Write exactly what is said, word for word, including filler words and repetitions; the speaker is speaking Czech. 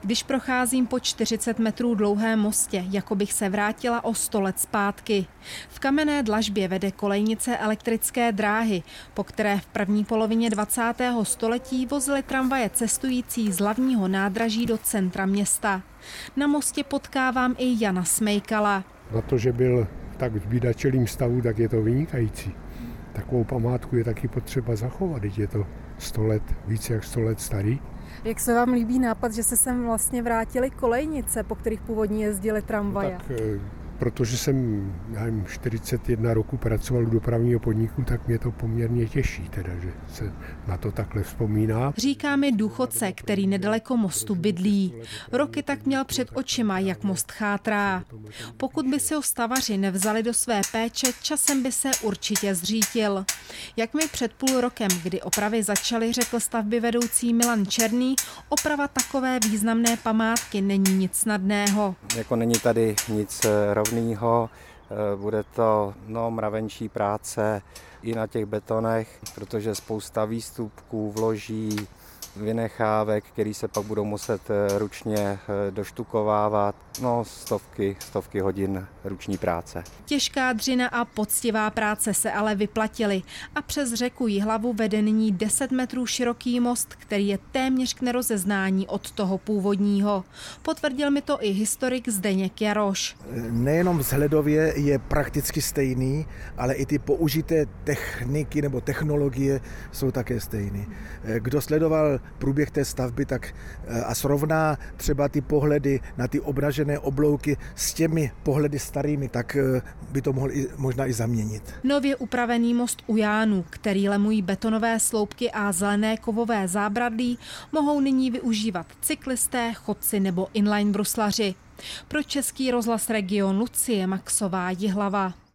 Když procházím po čtyřicet metrů dlouhém mostě, jako bych se vrátila o sto let zpátky. V kamenné dlažbě vede kolejnice elektrické dráhy, po které v první polovině dvacátého století vozily tramvaje cestující z hlavního nádraží do centra města. Na mostě potkávám i Jana Smejkala. Na to, že byl tak v bídačelým stavu, tak je to vynikající. Takovou památku je taky potřeba zachovat, je to sto let, více jak sto let starý. Jak se vám líbí nápad, že se sem vlastně vrátily kolejnice, po kterých původně jezdily tramvaje? No tak, protože jsem já nevím, čtyřicet jedna roku pracoval u dopravního podniku, tak mě to poměrně těší, teda, že se na to takhle vzpomíná. Říká mi důchodce, který nedaleko mostu bydlí. Roky tak měl před očima, jak most chátrá. Pokud by si ho stavaři nevzali do své péče, časem by se určitě zřítil. Jak mi před půl rokem, kdy opravy začaly, řekl stavby vedoucí Milan Černý, oprava takové významné památky není nic snadného. Jako není tady nic rovného, bude to no, mravenčí práce i na těch betonech, protože spousta výstupků, vloží, vynechávek, který se pak budou muset ručně doštukovávat. No, stovky, stovky hodin ruční práce. Těžká dřina a poctivá práce se ale vyplatily a přes řeku Jihlavu vede nyní deset metrů široký most, který je téměř k nerozeznání od toho původního. Potvrdil mi to i historik Zdeněk Jaroš. Nejenom vzhledově je prakticky stejný, ale i ty použité techniky nebo technologie jsou také stejné. Kdo sledoval průběh té stavby, tak a srovná třeba ty pohledy na ty obnažené oblouky s těmi pohledy starými, tak by to mohl i, možná i zaměnit. Nově upravený most u Jánů, který lemují betonové sloupky a zelené kovové zábradlí, mohou nyní využívat cyklisté, chodci nebo inline bruslaři. Pro Český rozhlas Region Lucie Maxová, Jihlava.